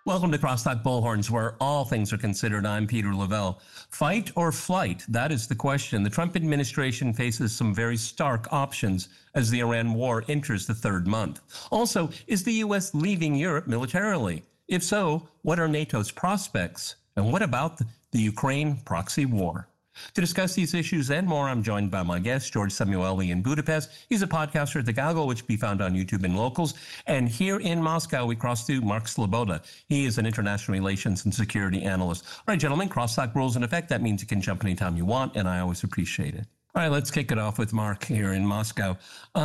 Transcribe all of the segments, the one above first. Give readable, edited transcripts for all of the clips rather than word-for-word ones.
Welcome to Crosstalk Bullhorns, where all things are considered. I'm Peter Lavelle. Fight or flight? That is the question. The Trump administration faces some very stark options as the Iran war enters the third month. Also, is the U.S. leaving Europe militarily? If so, what are NATO's prospects? And what about the Ukraine proxy war? To discuss these issues and more, I'm joined by my guest, George Samueli in Budapest. He's a podcaster at The Goggle, which can be found on YouTube and Locals. And here in Moscow, we cross to Mark Sleboda. He is an international relations and security analyst. All right, gentlemen, crosstalk rules in effect. That means you can jump anytime you want, and I always appreciate it. All right, let's kick it off with Mark here in Moscow.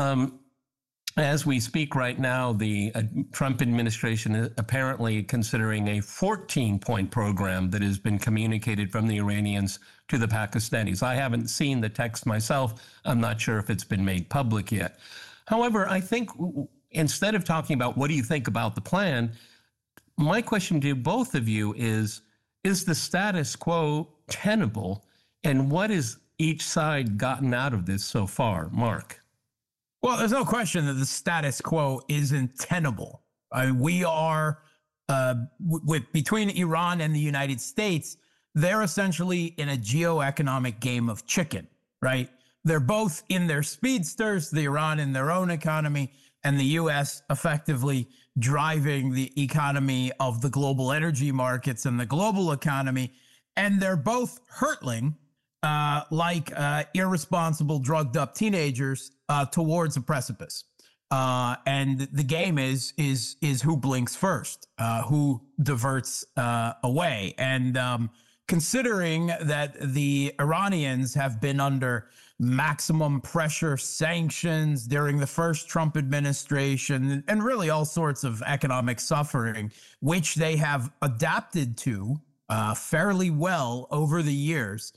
As we speak right now, the Trump administration is apparently considering a 14-point program that has been communicated from the Iranians to the Pakistanis. I haven't seen the text myself. I'm not sure if it's been made public yet. However, I think instead of talking about what do you think about the plan, my question to both of you is the status quo tenable, and what has each side gotten out of this so far? Mark? Well, there's no question that the status quo isn't tenable. We are, between Iran and the United States, they're essentially in a geoeconomic game of chicken, right? They're both in their speedsters, the Iran in their own economy, and the U.S. effectively driving the economy of the global energy markets and the global economy. And they're both hurtling like irresponsible, drugged up teenagers towards a precipice. And the game is who blinks first, who diverts away. And considering that the Iranians have been under maximum pressure sanctions during the first Trump administration and really all sorts of economic suffering, which they have adapted to fairly well over the years,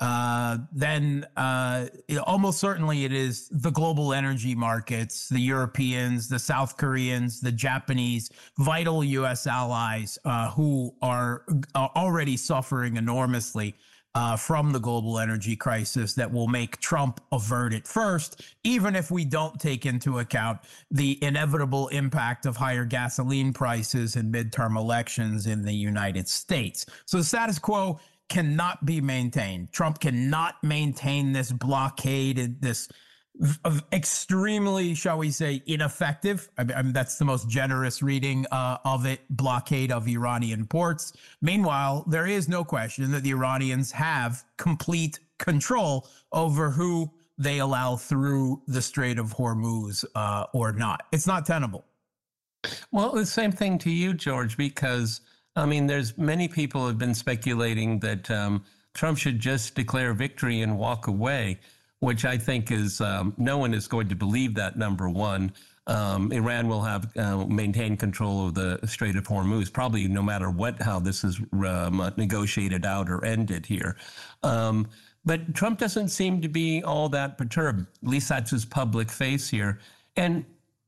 then almost certainly it is the global energy markets, the Europeans, the South Koreans, the Japanese, vital U.S. allies who are already suffering enormously from the global energy crisis that will make Trump avert it first, even if we don't take into account the inevitable impact of higher gasoline prices in midterm elections in the United States. So the status quo cannot be maintained. Trump cannot maintain this blockade, this extremely, shall we say, ineffective, I mean, that's the most generous reading of it, blockade of Iranian ports. Meanwhile, there is no question that the Iranians have complete control over who they allow through the Strait of Hormuz or not. It's not tenable. Well, the same thing to you, George, because I mean, there's many people have been speculating that Trump should just declare victory and walk away, which I think is no one is going to believe that, number one. Iran will have maintained control of the Strait of Hormuz, probably no matter how this is negotiated out or ended here. But Trump doesn't seem to be all that perturbed. At least that's his public face here. And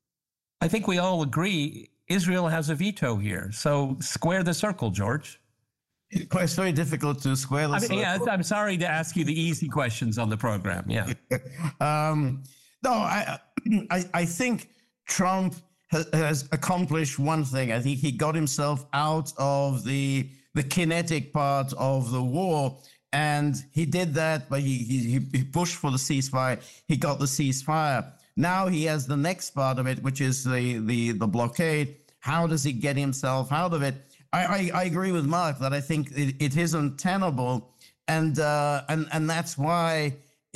I think we all agree Israel has a veto here. So square the circle, George. It's very difficult to square the circle. Yeah, I'm sorry to ask you the easy questions on the program. Yeah. No, I think Trump has accomplished one thing. I think he got himself out of the kinetic part of the war. And he did that, but he pushed for the ceasefire. He got the ceasefire. Now he has the next part of it, which is the blockade. How does he get himself out of it? I agree with Mark that I think it is untenable, and that's why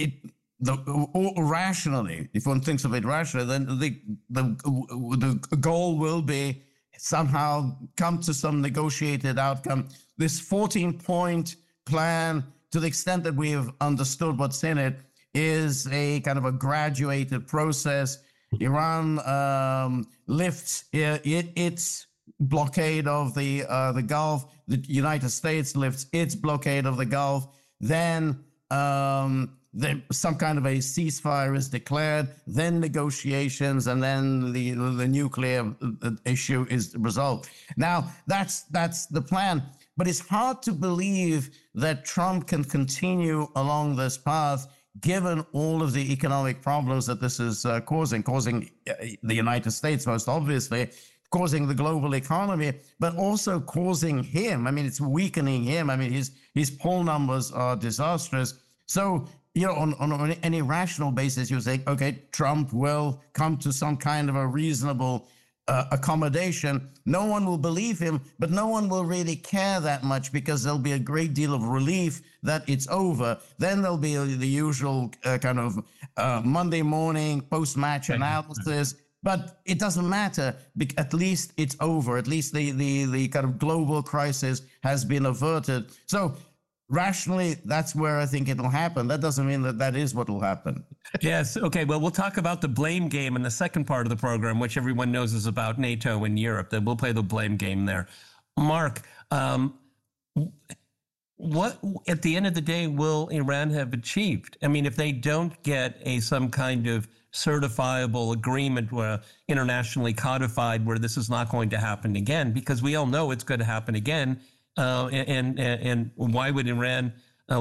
rationally, if one thinks of it rationally, then the goal will be somehow come to some negotiated outcome. This 14-point plan, to the extent that we have understood what's in it, is a kind of a graduated process. Iran lifts its blockade of the Gulf. The United States lifts its blockade of the Gulf. Then some kind of a ceasefire is declared. Then negotiations, and then the nuclear issue is resolved. Now that's the plan. But it's hard to believe that Trump can continue along this path given all of the economic problems that this is causing the United States most obviously, causing the global economy, but also causing him. I mean, it's weakening him. I mean, his poll numbers are disastrous. So, you know, on any rational basis, you say, okay, Trump will come to some kind of a reasonable accommodation. No one will believe him, but no one will really care that much because there'll be a great deal of relief that it's over. Then there'll be the usual kind of Monday morning post-match analysis. But it doesn't matter. At least it's over. At least the kind of global crisis has been averted. So rationally, that's where I think it'll happen. That doesn't mean that that is what will happen. Yes. Okay. Well, we'll talk about the blame game in the second part of the program, which everyone knows is about NATO and Europe. Then we'll play the blame game there. Mark, what at the end of the day will Iran have achieved? I mean, if they don't get some kind of certifiable agreement internationally codified where this is not going to happen again, because we all know it's going to happen again. And why would Iran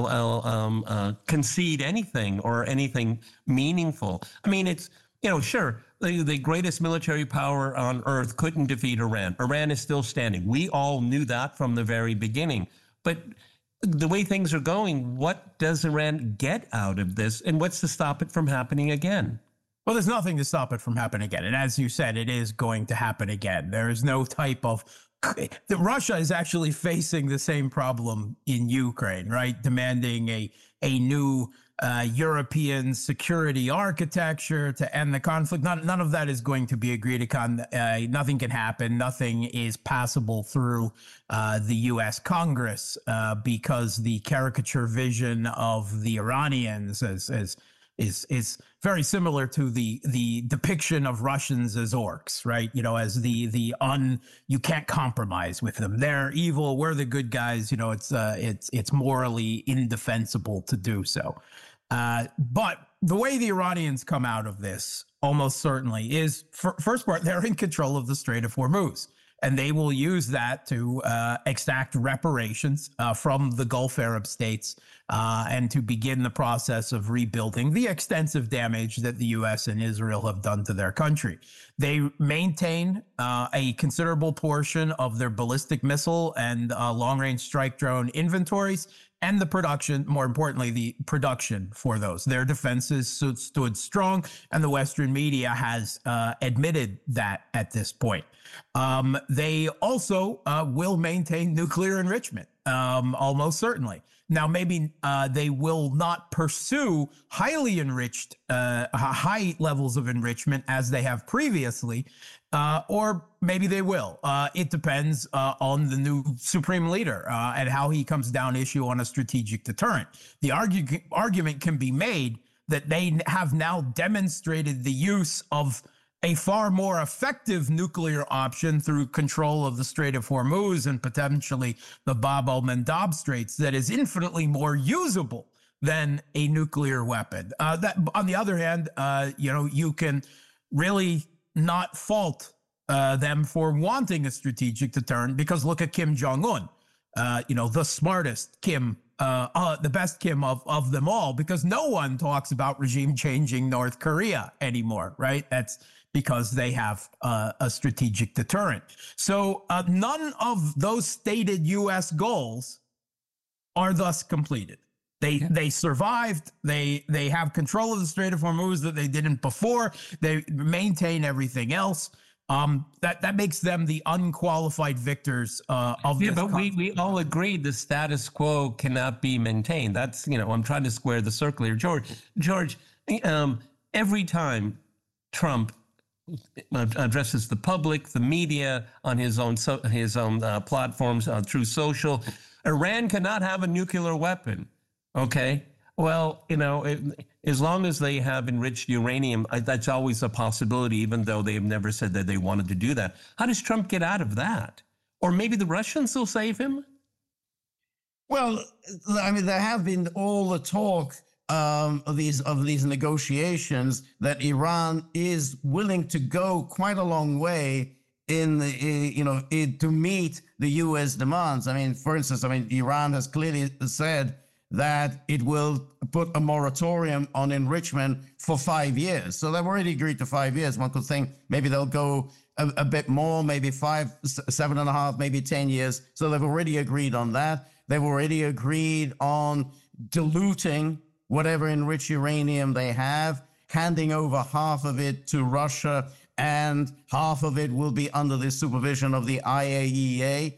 concede anything or anything meaningful? I mean, it's, you know, sure, the greatest military power on earth couldn't defeat Iran. Iran is still standing. We all knew that from the very beginning. But the way things are going, what does Iran get out of this? And what's to stop it from happening again? Well, there's nothing to stop it from happening again. And as you said, it is going to happen again. There is no type of Russia is actually facing the same problem in Ukraine, right? Demanding a new European security architecture to end the conflict. None of that is going to be agreed upon. Nothing can happen. Nothing is passable through the U.S. Congress because the caricature vision of the Iranians is very similar to the depiction of Russians as orcs, right? You know, as you can't compromise with them. They're evil. We're the good guys. You know, it's morally indefensible to do so. But the way the Iranians come out of this almost certainly is, first part, they're in control of the Strait of Hormuz. And they will use that to exact reparations from the Gulf Arab states and to begin the process of rebuilding the extensive damage that the U.S. and Israel have done to their country. They maintain a considerable portion of their ballistic missile and long-range strike drone inventories and the production, more importantly, the production for those. Their defenses stood strong, and the Western media has admitted that at this point. They also will maintain nuclear enrichment, almost certainly. Now, maybe they will not pursue highly enriched, high levels of enrichment as they have previously, or maybe they will. It depends on the new supreme leader and how he comes down issue on a strategic deterrent. The argument can be made that they have now demonstrated the use of a far more effective nuclear option through control of the Strait of Hormuz and potentially the Bab el-Mandab Straits that is infinitely more usable than a nuclear weapon. That, on the other hand, you know, you can really not fault them for wanting a strategic deterrent, because look at Kim Jong-un, you know, the smartest Kim, the best Kim of them all, because no one talks about regime changing North Korea anymore, right? That's because they have a strategic deterrent. So none of those stated U.S. goals are thus completed. They survived. They have control of the Strait of Hormuz that they didn't before. They maintain everything else. That makes them the unqualified victors of this. Yeah, but we all agreed the status quo cannot be maintained. That's, you know, I'm trying to square the circle here. George, every time Trump addresses the public, the media, on his own platforms through social, Iran cannot have a nuclear weapon. Okay. Well, you know, as long as they have enriched uranium, that's always a possibility, even though they have never said that they wanted to do that. How does Trump get out of that? Or maybe the Russians will save him? Well, I mean, there have been all the talk of these negotiations that Iran is willing to go quite a long way to meet the U.S. demands. I mean, for instance, Iran has clearly said that it will put a moratorium on enrichment for 5 years. So they've already agreed to 5 years. One could think maybe they'll go a bit more, maybe 5, 7.5, maybe 10 years. So they've already agreed on that. They've already agreed on diluting whatever enriched uranium they have, handing over half of it to Russia, and half of it will be under the supervision of the IAEA.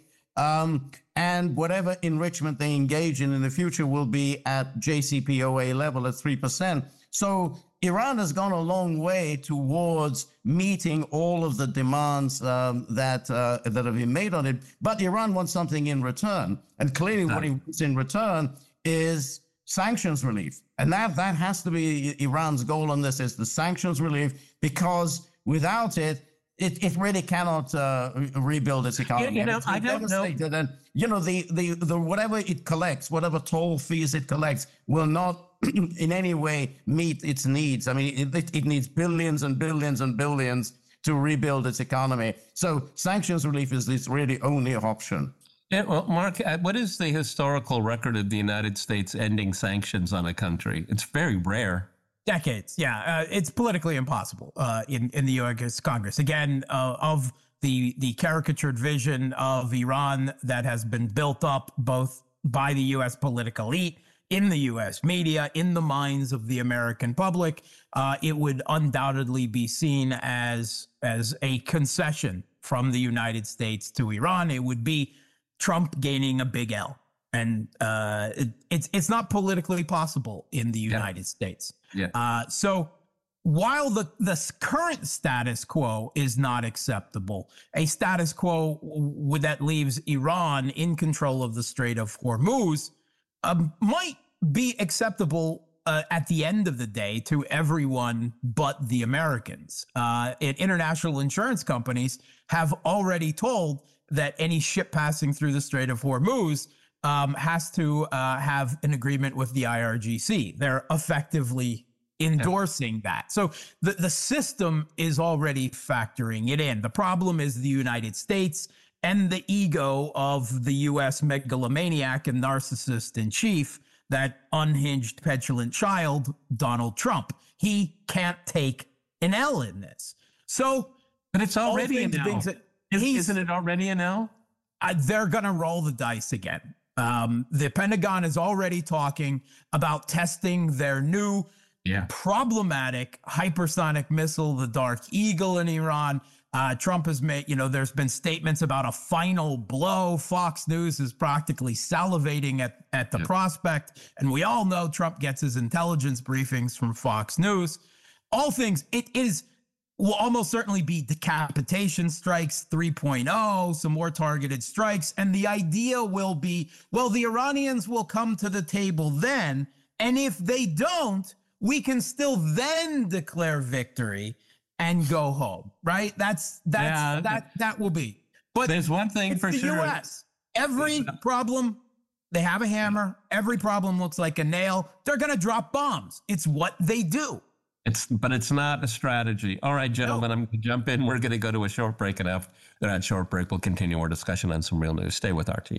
And whatever enrichment they engage in the future will be at JCPOA level at 3%. So Iran has gone a long way towards meeting all of the demands that have been made on it. But Iran wants something in return. And clearly what he wants in return is sanctions relief. And that has to be Iran's goal on this, is the sanctions relief, because without it, it really cannot rebuild its economy. I don't know. And the whatever it collects, whatever toll fees it collects, will not in any way meet its needs. I mean, it needs billions and billions and billions to rebuild its economy. So sanctions relief is its really only option. Yeah, well, Mark, what is the historical record of the United States ending sanctions on a country? It's very rare. Decades, yeah. It's politically impossible in the U.S. Congress. Again, of the caricatured vision of Iran that has been built up both by the U.S. political elite, in the U.S. media, in the minds of the American public, it would undoubtedly be seen as a concession from the United States to Iran. It would be Trump gaining a big L. And it's not politically possible in the United States. Yeah. So while the current status quo is not acceptable, a status quo that leaves Iran in control of the Strait of Hormuz might be acceptable at the end of the day to everyone but the Americans. International insurance companies have already told that any ship passing through the Strait of Hormuz has to have an agreement with the IRGC. They're effectively endorsing that. So the system is already factoring it in. The problem is the United States and the ego of the U.S. megalomaniac and narcissist in chief, that unhinged, petulant child, Donald Trump. He can't take an L in this. So, but it's already an L. Isn't it already an L? They're going to roll the dice again. The Pentagon is already talking about testing their new problematic hypersonic missile, the Dark Eagle, in Iran. Trump has made, there's been statements about a final blow. Fox News is practically salivating at the prospect. And we all know Trump gets his intelligence briefings from Fox News. All things, will almost certainly be decapitation strikes 3.0, some more targeted strikes. And the idea will be, well, the Iranians will come to the table then. And if they don't, we can still then declare victory and go home, right? That will be. But there's one thing for sure. US. Every problem, they have a hammer. Every problem looks like a nail. They're going to drop bombs. It's what they do. But it's not a strategy. All right, gentlemen, I'm going to jump in. We're going to go to a short break, and after that short break, we'll continue our discussion on some real news. Stay with RT.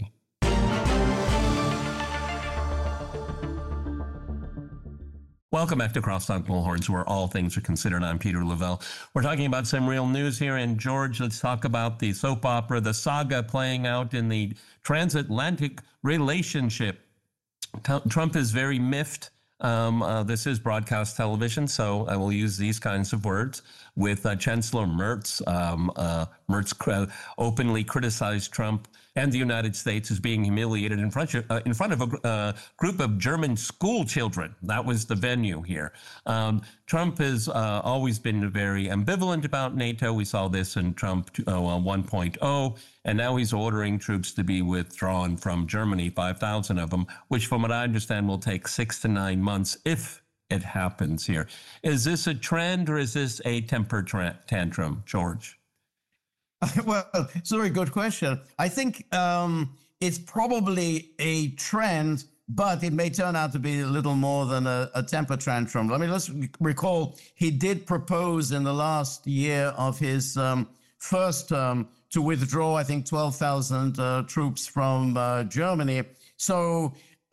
Welcome back to Crosstalk Bullhorns, where all things are considered. I'm Peter Lavelle. We're talking about some real news here. And George, let's talk about the soap opera, the saga playing out in the transatlantic relationship. Trump is very miffed. This is broadcast television, so I will use these kinds of words. With Chancellor Merz, Merz openly criticized Trump and the United States as being humiliated in front of a group of German school children. That was the venue here. Trump has always been very ambivalent about NATO. We saw this in Trump 1.0, and now he's ordering troops to be withdrawn from Germany, 5,000 of them, which from what I understand will take 6 to 9 months if it happens here. Is this a trend or is this a temper tantrum, George? Well, it's a very good question. I think it's probably a trend, but it may turn out to be a little more than a temper tantrum. Let's recall he did propose in the last year of his first term to withdraw, I think, 12,000 troops from Germany. So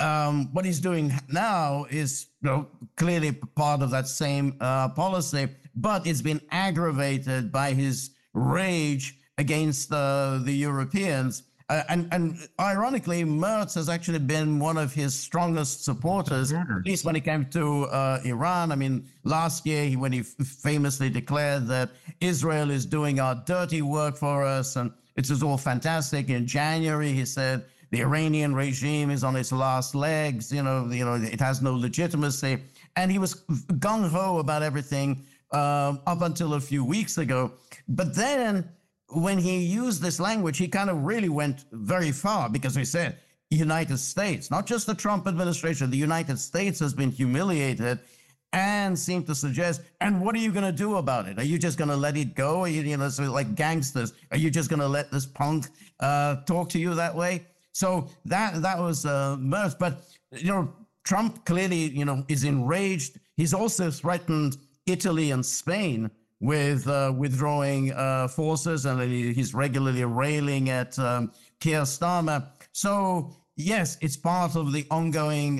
what he's doing now is, clearly part of that same policy, but it's been aggravated by his rage against the Europeans. And ironically, Merz has actually been one of his strongest supporters, at least when it came to Iran. I mean, last year, when he famously declared that Israel is doing our dirty work for us, and it was all fantastic. In January, he said the Iranian regime is on its last legs. It has no legitimacy. And he was gung-ho about everything up until a few weeks ago. But then, when he used this language, he kind of really went very far, because he said, United States, not just the Trump administration, the United States has been humiliated, and seemed to suggest, and what are you going to do about it? Are you just going to let it go? Are you, so like gangsters, are you just going to let this punk talk to you that way? So that was Merz. But, Trump clearly, is enraged. He's also threatened Italy and Spain with withdrawing forces, and he's regularly railing at Keir Starmer. So, yes, it's part of the ongoing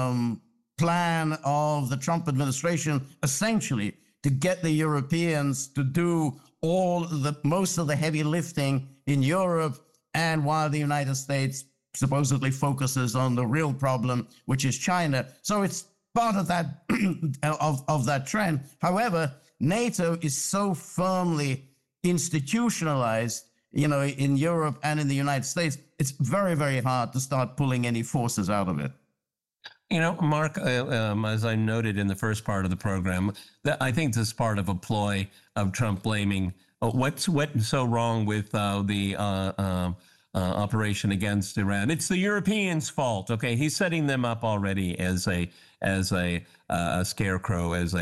plan of the Trump administration, essentially, to get the Europeans to do most of the heavy lifting in Europe, and while the United States supposedly focuses on the real problem, which is China. So it's part of that of that trend. However, NATO is so firmly institutionalized, in Europe and in the United States, it's very, very hard to start pulling any forces out of it. Mark, as I noted in the first part of the program, that I think this is part of a ploy of Trump blaming what's so wrong with the operation against Iran. It's the Europeans' fault. Okay, he's setting them up already as a scarecrow, as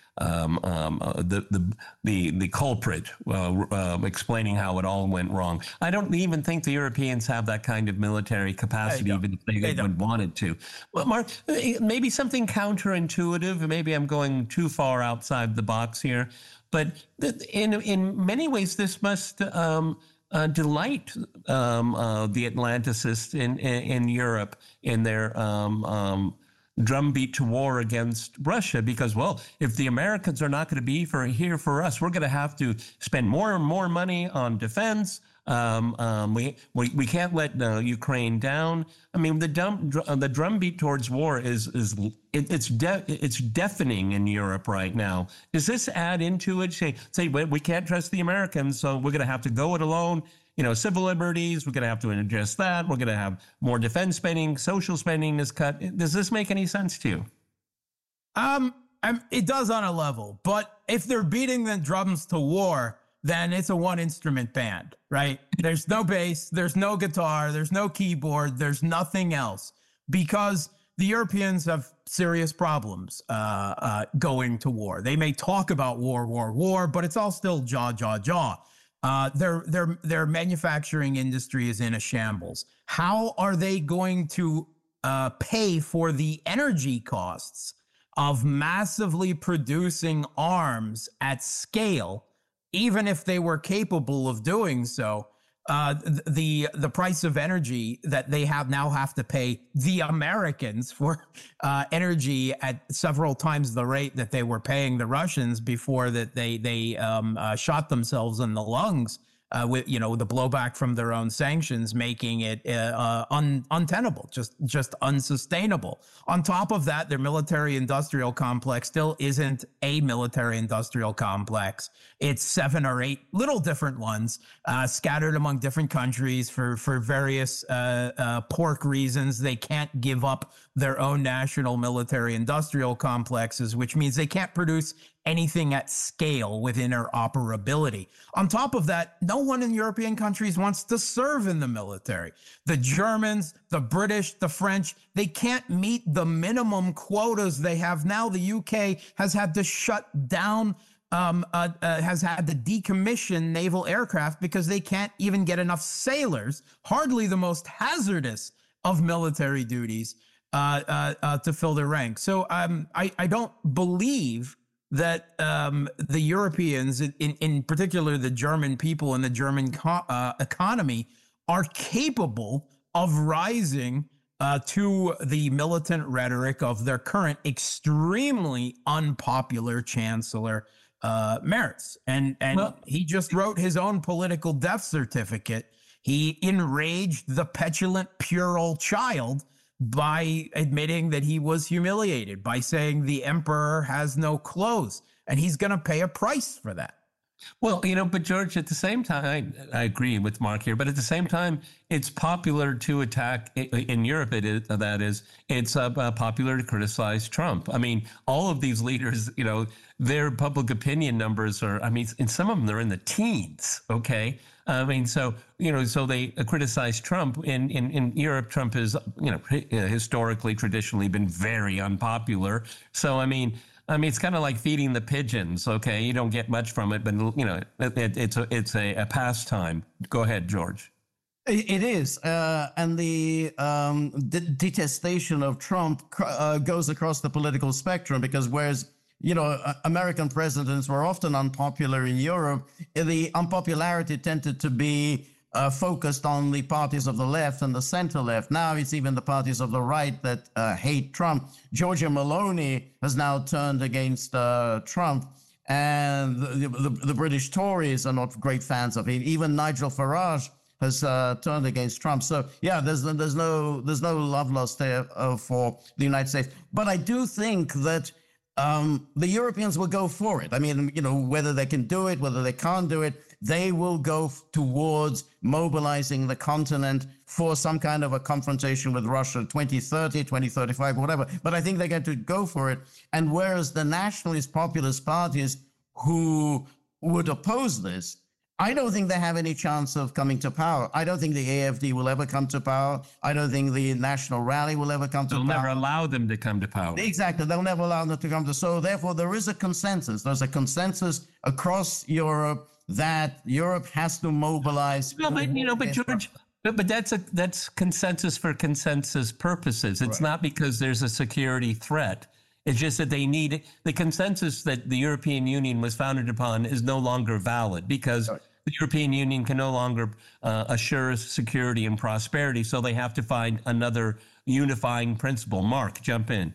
the culprit, explaining how it all went wrong. I don't even think the Europeans have that kind of military capacity, even if they would wanted to. Well, Mark, maybe something counterintuitive. Maybe I'm going too far outside the box here, but in many ways, this must delight the Atlanticists in Europe in their drumbeat to war against Russia, because, well, if the Americans are not going to be here for us, we're going to have to spend more and more money on defense. We can't let Ukraine down. I mean, the drumbeat towards war it's deafening in Europe right now. Does this add into it? Say we can't trust the Americans, so we're going to have to go it alone. Civil liberties, we're going to have to adjust that. We're going to have more defense spending, social spending is cut. Does this make any sense to you? It does on a level, but if they're beating the drums to war, then it's a one-instrument band, right? There's no bass, there's no guitar, there's no keyboard, there's nothing else, because the Europeans have serious problems going to war. They may talk about war, but it's all still jaw. Their manufacturing industry is in a shambles. How are they going to pay for the energy costs of massively producing arms at scale, even if they were capable of doing so? The price of energy that they now have to pay the Americans for energy at several times the rate that they were paying the Russians before that they shot themselves in the lungs with the blowback from their own sanctions, making it untenable, just unsustainable. On top of that, their military-industrial complex still isn't a military-industrial complex. It's 7 or 8 little different ones scattered among different countries for various pork reasons. They can't give up their own national military-industrial complexes, which means they can't produce anything at scale with interoperability. On top of that, no one in European countries wants to serve in the military. The Germans, the British, the French, they can't meet the minimum quotas they have now. The UK has had to shut down, has had to decommission naval aircraft because they can't even get enough sailors, hardly the most hazardous of military duties, to fill their ranks. So I don't believe that the Europeans, in particular the German people and the German economy, are capable of rising to the militant rhetoric of their current extremely unpopular Chancellor Merz. And Well, he just wrote his own political death certificate. He enraged the petulant puerile child by admitting that he was humiliated, by saying the emperor has no clothes, and he's going to pay a price for that. Well, but George, at the same time, I agree with Mark here, but at the same time, it's popular to attack in Europe. It's popular to criticize Trump. I mean, all of these leaders, their public opinion numbers are, in some of them, they're in the teens. Okay. I mean, so they criticize Trump. In Europe, Trump is, historically, traditionally been very unpopular. So, I mean, it's kind of like feeding the pigeons. Okay, you don't get much from it, but it's a pastime. Go ahead, George. It is, and the detestation of Trump goes across the political spectrum, because whereas American presidents were often unpopular in Europe, the unpopularity tended to be focused on the parties of the left and the center left. Now it's even the parties of the right that hate Trump. Giorgia Meloni has now turned against Trump, and the British Tories are not great fans of him. Even Nigel Farage has turned against Trump. So yeah, there's no love lost there for the United States. But I do think that the Europeans will go for it. I mean, whether they can do it, whether they can't do it, they will go towards mobilizing the continent for some kind of a confrontation with Russia, 2030, 2035, whatever. But I think they're going to go for it. And whereas the nationalist populist parties who would oppose this, I don't think they have any chance of coming to power. I don't think the AfD will ever come to power. I don't think the National Rally will ever come to power. They'll never allow them to come to power. Exactly. They'll never allow them to come to. So therefore, there is a consensus. There's a consensus across Europe that Europe has to mobilize. No, but George, but that's consensus for consensus purposes. It's not because there's a security threat. It's just that they need the consensus that the European Union was founded upon is no longer valid, because the European Union can no longer assure security and prosperity. So they have to find another unifying principle. Mark, jump in.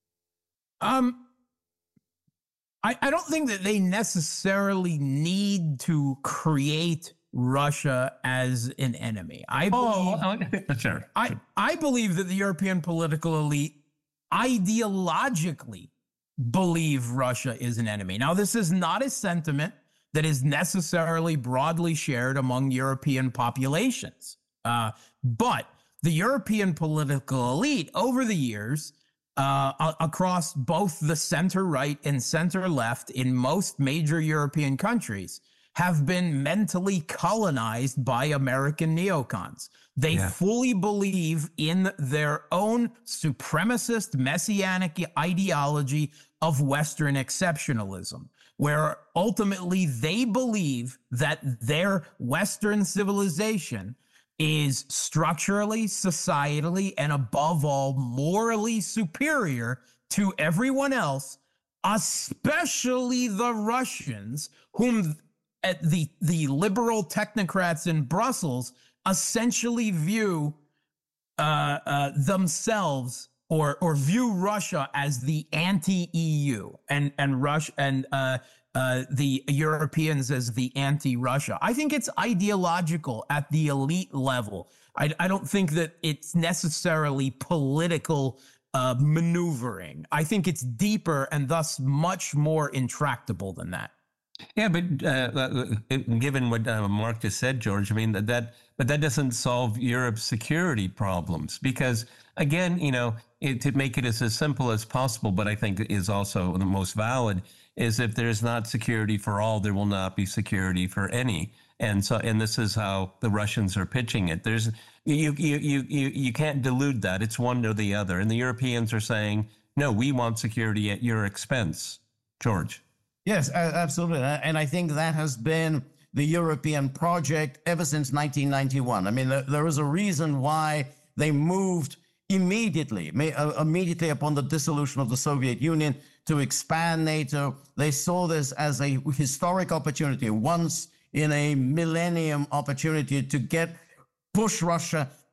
I don't think that they necessarily need to create Russia as an enemy. I believe that the European political elite ideologically believe Russia is an enemy. Now, this is not a sentiment that is necessarily broadly shared among European populations. But the European political elite over the years, across both the center right and center left in most major European countries, have been mentally colonized by American neocons. They fully believe in their own supremacist messianic ideology of Western exceptionalism, where ultimately they believe that their Western civilization is structurally, societally, and above all, morally superior to everyone else, especially the Russians, whom the liberal technocrats in Brussels essentially view themselves or view Russia as the anti-EU and Russia and the Europeans as the anti-Russia. I think it's ideological at the elite level. I don't think that it's necessarily political maneuvering. I think it's deeper and thus much more intractable than that. Yeah, but given what Mark just said, George, I mean, but that doesn't solve Europe's security problems, because, again, to make it as simple as possible, but I think is also the most valid, is if there's not security for all, there will not be security for any. And this is how the Russians are pitching it. You can't delude that. It's one or the other. And the Europeans are saying, no, we want security at your expense. George. Yes, absolutely. And I think that has been the European project ever since 1991. I mean, there is a reason why they moved immediately upon the dissolution of the Soviet Union to expand NATO. They saw this as a historic opportunity, once in a millennium opportunity to push Russia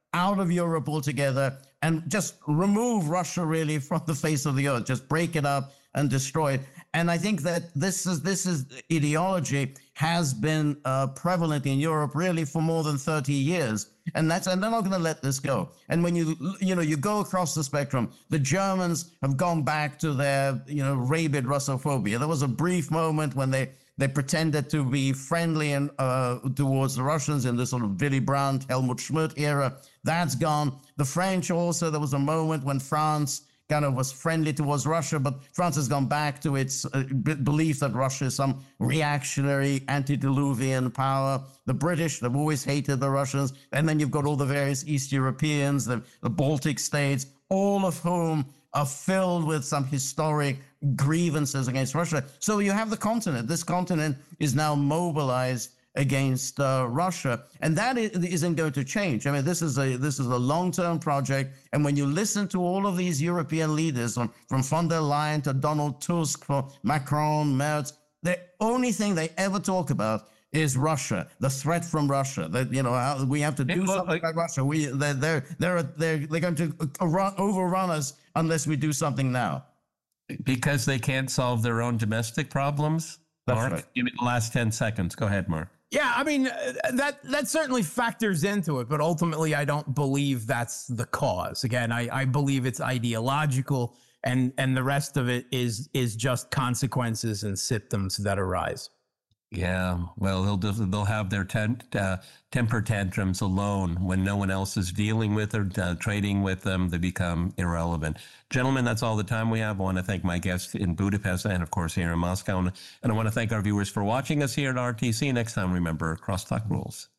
out of Europe altogether and just remove Russia really from the face of the earth, just break it up and destroy it. And I think that this is ideology has been prevalent in Europe really for more than 30 years. And they're not going to let this go. And when you go across the spectrum, the Germans have gone back to their, rabid Russophobia. There was a brief moment when they pretended to be friendly and towards the Russians in this sort of Willy Brandt, Helmut Schmidt era. That's gone. The French also, there was a moment when France kind of was friendly towards Russia, but France has gone back to its belief that Russia is some reactionary, antediluvian power. The British, they've always hated the Russians. And then you've got all the various East Europeans, the Baltic states, all of whom are filled with some historic grievances against Russia. So you have the continent. This continent is now mobilized against Russia, and that isn't going to change. I mean, this is a long-term project. And when you listen to all of these European leaders, from von der Leyen to Donald Tusk, for Macron, Merz, the only thing they ever talk about is Russia, the threat from Russia. That how we have to do something about Russia. They're going to overrun us unless we do something now. Because they can't solve their own domestic problems. Mark, right. Give me the last 10 seconds. Go ahead, Mark. Yeah, I mean, that certainly factors into it, but ultimately I don't believe that's the cause. Again, I believe it's ideological, and the rest of it is just consequences and symptoms that arise. Yeah, well, they'll have their temper tantrums alone when no one else is dealing with or trading with them. They become irrelevant. Gentlemen, that's all the time we have. I want to thank my guests in Budapest and, of course, here in Moscow. And I want to thank our viewers for watching us here at RTC. Next time, remember, crosstalk rules.